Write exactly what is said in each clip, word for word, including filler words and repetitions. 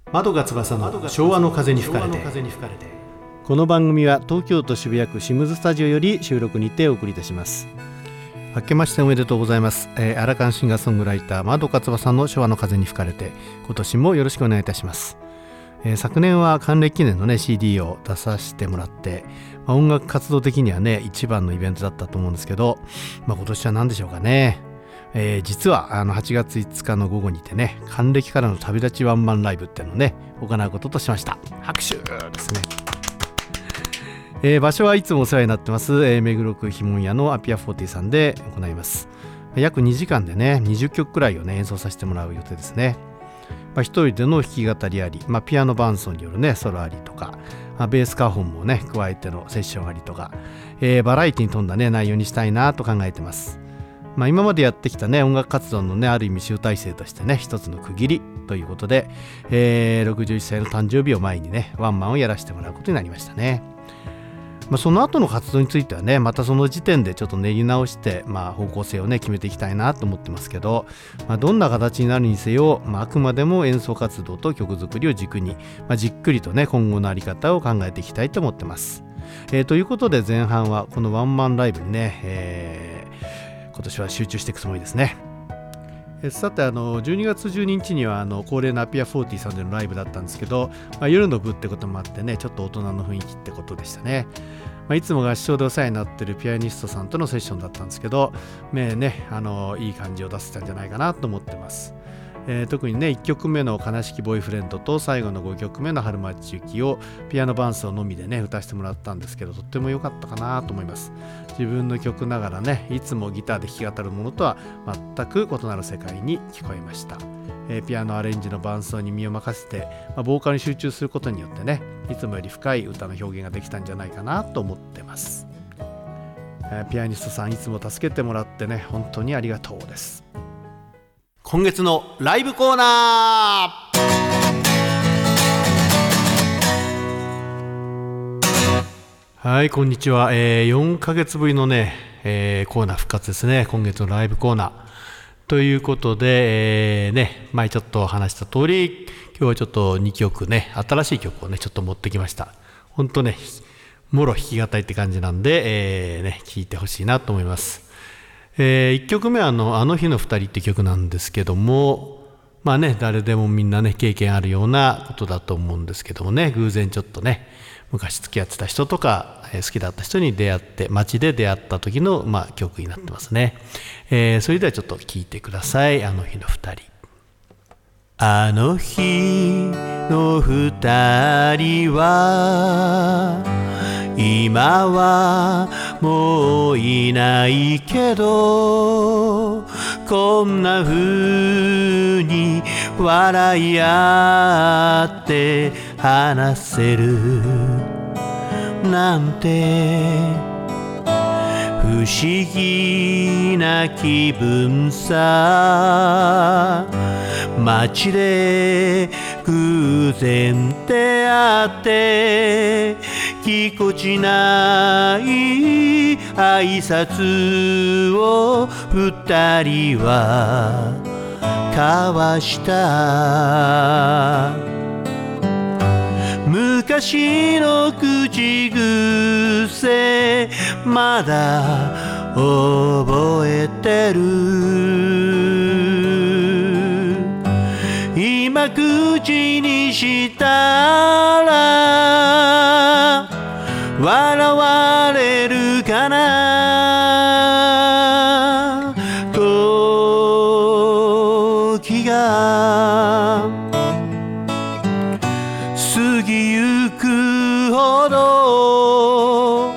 窓が翼の昭和の風に吹かれて。この番組は東京都渋谷区シムズスタジオより収録にてお送りいたします。明けましておめでとうございます。えー、アラカンシンガーソングライター窓が翼の昭和の風に吹かれて、今年もよろしくお願いいたします。えー、昨年は還暦記念のね シーディー を出させてもらって、まあ、音楽活動的にはね一番のイベントだったと思うんですけど、まあ、今年は何でしょうかね。えー、実はあのはちがついつかの午後にてね、還暦からの旅立ちワンマンライブっていうのをね行うこととしました。拍手ですね。えー、場所はいつもお世話になってます、えー、目黒区碑文谷のアピアフォーティーさんで行います。約にじかんでねにじゅっきょくくらいをね演奏させてもらう予定ですね。まあ、一人での弾き語りあり、まあ、ピアノ伴奏によるねソロありとか、まあ、ベースカホンもね加えてのセッションありとか、えー、バラエティに富んだね内容にしたいなと考えてます。まあ、今までやってきたね音楽活動のねある意味集大成としてね一つの区切りということで、えー、ろくじゅういっさいの誕生日を前にねワンマンをやらせてもらうことになりましたね。まあ、その後の活動についてはねまたその時点でちょっと練り直して、まあ、方向性をね決めていきたいなと思ってますけど、まあ、どんな形になるにせよ、まあ、あくまでも演奏活動と曲作りを軸に、まあ、じっくりとね今後のあり方を考えていきたいと思ってます。えー、ということで前半はこのワンマンライブにね、えー、今年は集中していくつもりですね。さてあのじゅうにがつじゅうににちにはあの恒例のアピアフォーティーさんでのライブだったんですけど、まあ、夜の部ってこともあってねちょっと大人の雰囲気ってことでしたね。まあ、いつも合唱でお世話になってるピアニストさんとのセッションだったんですけど、ね、あのいい感じを出せたんじゃないかなと思ってます。えー、特にねいっきょくめの悲しきボーイフレンドと最後のごきょくめの春待ち行きをピアノ伴奏のみでね歌わせてもらったんですけど、とっても良かったかなと思います。自分の曲ながらねいつもギターで弾き語るものとは全く異なる世界に聞こえました。えー、ピアノアレンジの伴奏に身を任せて、まあ、ボーカルに集中することによってねいつもより深い歌の表現ができたんじゃないかなと思ってます。えー、ピアニストさんいつも助けてもらってね本当にありがとうです。今月のライブコーナー。はい、こんにちは。えー、よんかげつぶりのね、えー、コーナー復活ですね。今月のライブコーナーということで、えー、ね前ちょっと話した通り今日はちょっとにきょくね新しい曲をねちょっと持ってきました。本当ねもろ弾き語りって感じなんで、えーね、聴いてほしいなと思います。えー、いっきょくめはあの、あの日のふたりって曲なんですけども、まあね誰でもみんなね経験あるようなことだと思うんですけどもね、偶然ちょっとね昔付き合ってた人とか、えー、好きだった人に出会って街で出会った時の、まあ、曲になってますね。えー、それではちょっと聴いてください。あの日のふたり。あの日の二人は今はもういないけど、こんな風に笑い合って話せるなんて不思議な気分さ。街で偶然出会ってぎこちない挨拶を二人は交わした。昔の口癖まだ覚えてる。今口にしたら笑われるかな。時が過ぎゆくほど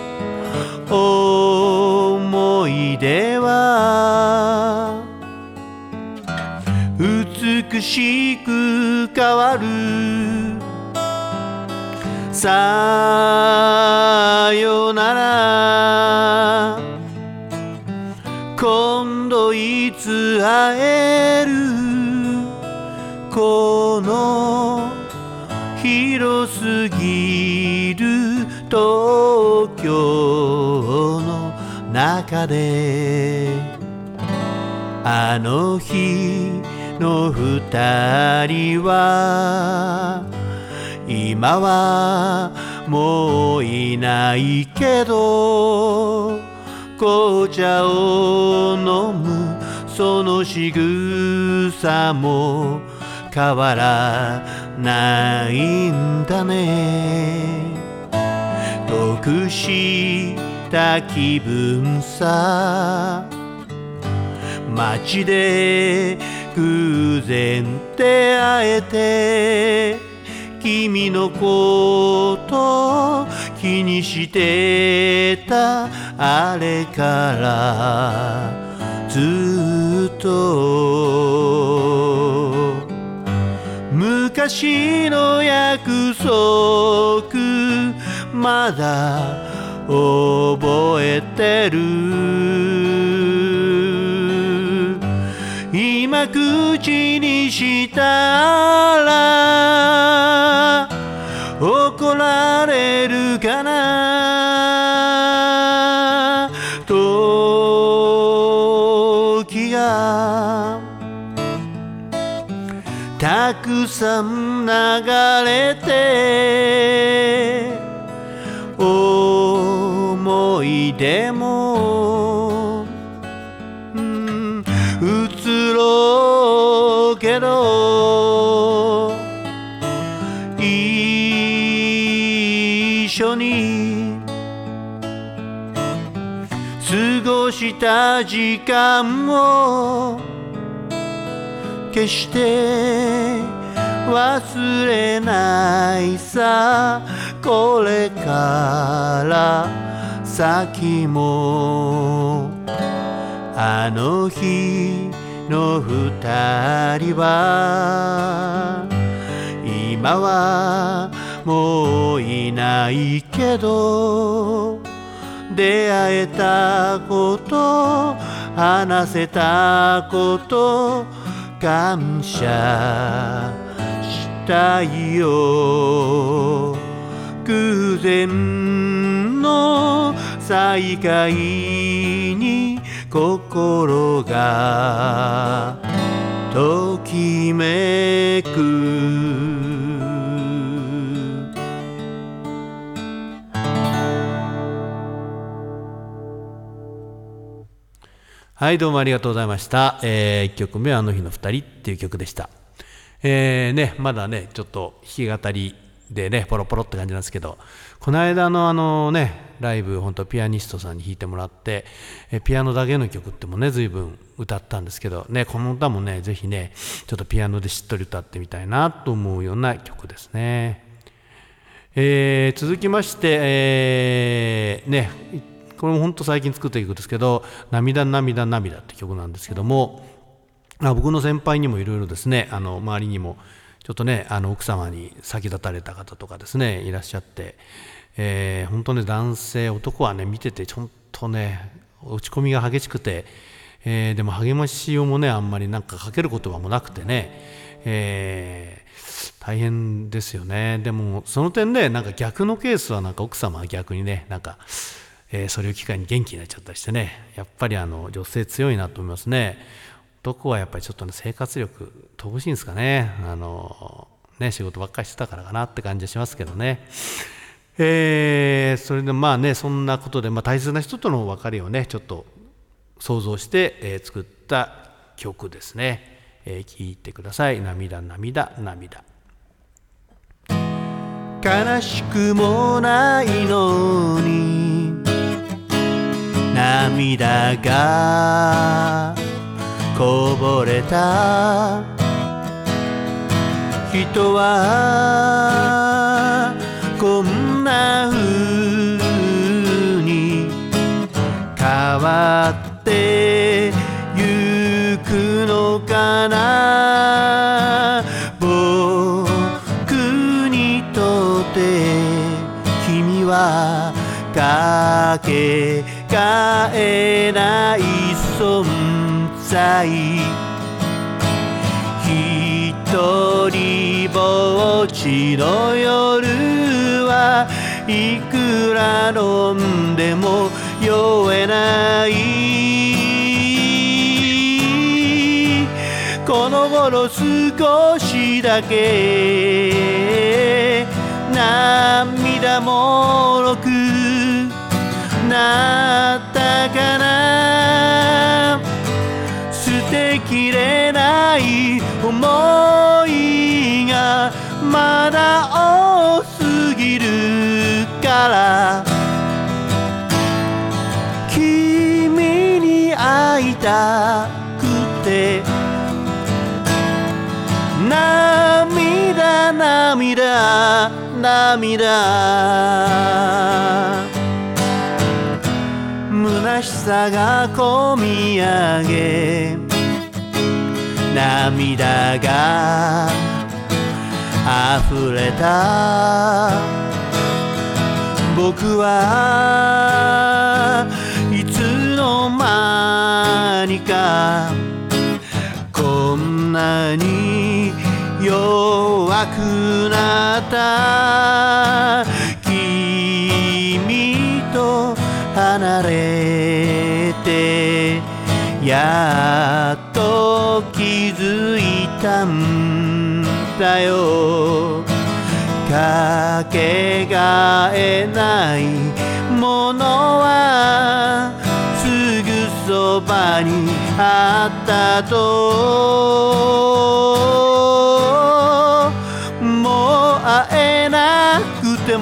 思い出は美しく変わる。さよなら今度いつ会える。この広すぎる東京の中であの日の二人は今はもういないけど、紅茶を飲むその仕草も変わらないんだね。得した気分さ、街で偶然出会えて、君のこと気にしてたあれからずっと、昔の約束まだ覚えてる。今口にしたら怒られるかな。時がたくさん流れて、思い出も、うん、移ろうけど、一緒に過ごした時間を決して忘れないさ。これから先もあの日の二人は今はもういないけど、出会えたこと、話せたこと、感謝したいよ。偶然の再会に心がときめく。はい、どうもありがとうございました。えー、いっきょくめはあの日の二人っていう曲でした。えーね、まだねちょっと弾き語りでねポロポロって感じなんですけど、この間のあのねライブ、本当ピアニストさんに弾いてもらって、えピアノだけの曲ってもね随分歌ったんですけどね、この歌もねぜひねちょっとピアノでしっとり歌ってみたいなと思うような曲ですね。えー、続きまして、えー、ねこれも本当最近作った曲ですけど、涙涙涙って曲なんですけども、あ僕の先輩にもいろいろですね、あの周りにもちょっとねあの奥様に先立たれた方とかですねいらっしゃって、えー、本当ね男性男はね見ててちょっとね落ち込みが激しくて、えー、でも励ましようもねあんまりなんかかける言葉もなくてね、えー、大変ですよね。でもその点ねなんか逆のケースはなんか奥様は逆にねなんか、えー、それを機会に元気になっちゃったりしてね、やっぱりあの女性強いなと思いますね。男はやっぱりちょっとね生活力乏しいんですかね。あのね仕事ばっかりしてたからかなって感じがしますけどね。えー、それでまあねそんなことで、まあ、大切な人との別れをねちょっと想像して、えー、作った曲ですね。えー、聞いてください。涙涙涙。悲しくもないのに涙がこぼれた。人はこんな風に変わってゆくのかな。僕にとって君はかけがえない存在。一人ぼっちの夜はいくら飲んでも酔えない。ここの頃少しだけ涙もろくなったかな。捨てきれない想いがまだ多すぎるから君に会いたくて涙涙涙虚しさがこみ上げ涙が溢れた。僕はいつの間にかこんなに弱くなった。君と離れてやっと気づいたんだよ。かけがえないものはすぐそばにあったと。もう会えなくて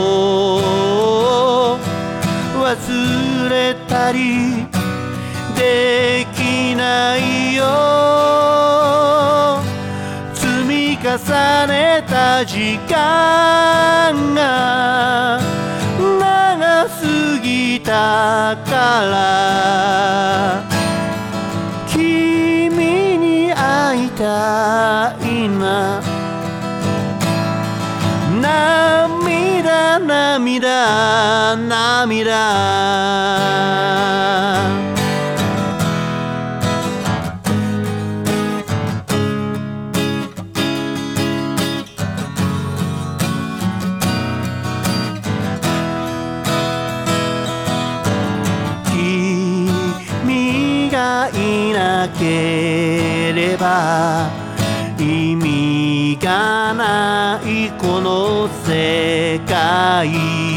も忘れたりできないよ。積み重ねた時間が長すぎたから君に会いたいな。涙涙涙君がいなければ意味がないこの世界。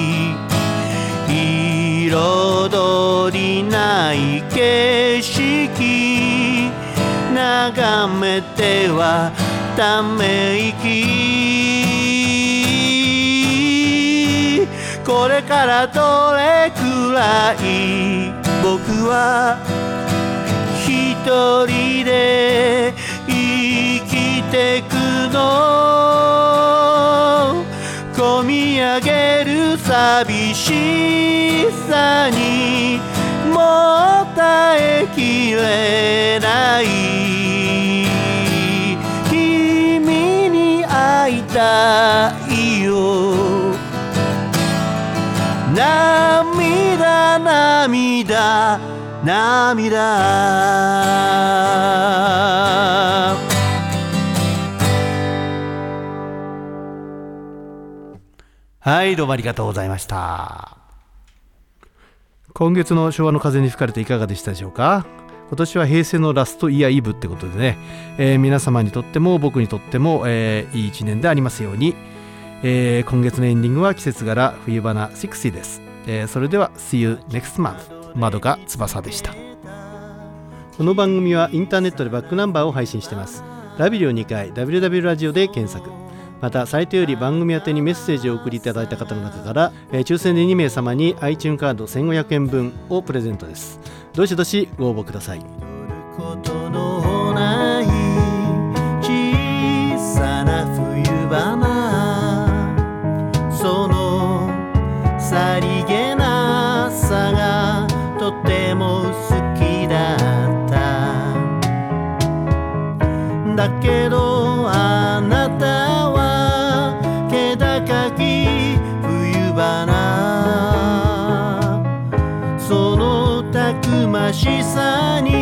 彩りない景色眺めてはため息。これからどれくらい僕は一人で生きてくの。こみ上げる寂しさにもう耐えきれない。君に会いたいよ。涙涙涙。はい、どうもありがとうございました。今月の昭和の風に吹かれていかがでしたでしょうか。今年は平成のラストイヤーイブってことでね、えー、皆様にとっても僕にとっても、えー、いい一年でありますように、えー、今月のエンディングは季節柄冬花ろくじゅうです、えー、それでは See you next month。 まどか翼でした。この番組はインターネットでバックナンバーを配信しています。ラビリオにかい ダブリューダブリュー ラジオで検索。またサイトより番組宛てにメッセージをお送りいただいた方の中から、えー、抽選でにめい様に iTunes カードせんごひゃくえんぶんをプレゼントです。どしどしご応募ください。ことのない小さな冬花、そのさりげなさがとても好きだった。だけどあなたそのたくましさに